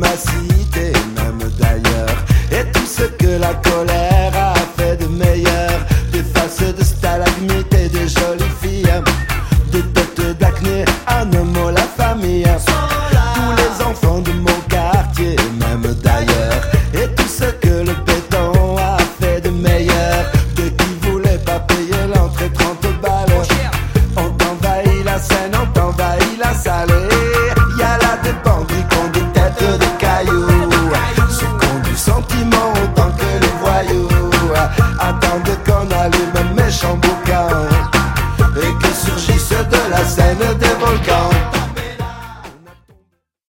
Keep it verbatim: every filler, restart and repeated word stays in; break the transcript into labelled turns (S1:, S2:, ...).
S1: ma cité, même d'ailleurs. Et tout ce que la colère a fait de meilleur, des faces de stalagmites et de jolies filles, des têtes d'acné, un mot la famille, tous les enfants de mon quartier, même d'ailleurs. Et tout ce que le béton a fait de meilleur, de qui voulait pas payer l'entrée trente balles. On t'envahit la scène, on t'envahit la salle.